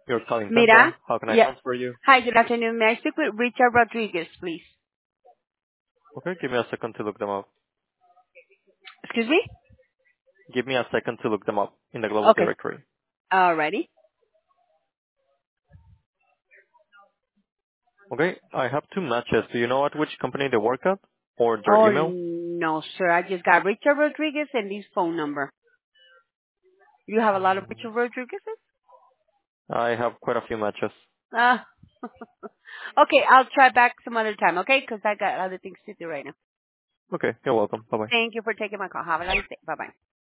You're calling Mira? Central. How can I Yeah. transfer you? Hi, good afternoon. May I speak with Richard Rodriguez, please? Okay, give me a second to look them up. Excuse me? Give me a second to look them up in the global Okay. directory. Alrighty. Okay, I have two matches. Do you know at which company they work at? Or their Oh, email? no, sir. I just got Richard Rodriguez and his phone number. You have a lot of Richard Rodriguez's? I have quite a few matches. Ah. Okay, I'll try back some other time, okay? Because I got other things to do right now. Okay, you're welcome. Bye-bye. Thank you for taking my call. Have a nice day. Bye-bye.